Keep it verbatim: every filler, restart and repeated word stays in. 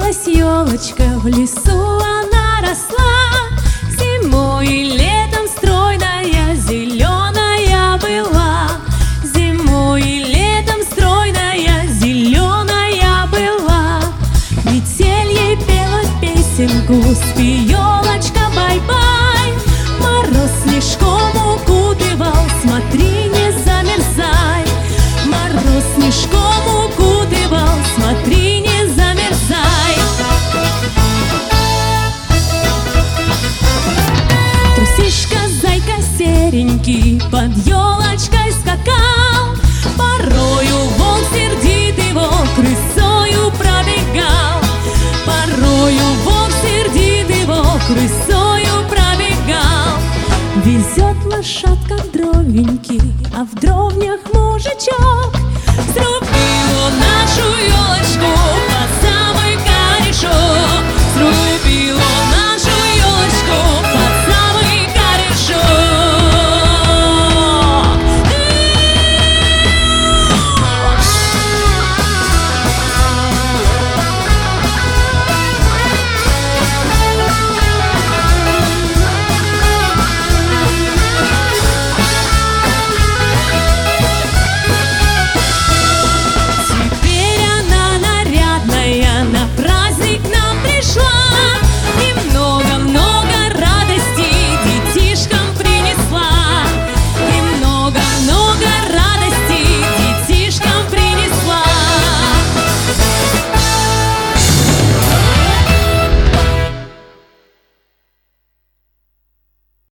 Появилась елочка в лесу, она росла. Зимой и летом стройная, зеленая была. Зимой и летом стройная, зеленая была. Метель ей пела песенку, спи, елочка, бай-бай. Мороз снежком укутывал, смотри, не замерзай. Мороз снежком укутывал, смотри, не замерзай. Трусишка, зайка серенький под елочкой скакал. Порою волк, сердитый волк, рысою пробегал. Порою волк, сердитый волк, рысою пробегал. Везет лошадка дровеньки, а в дровнях мужичок.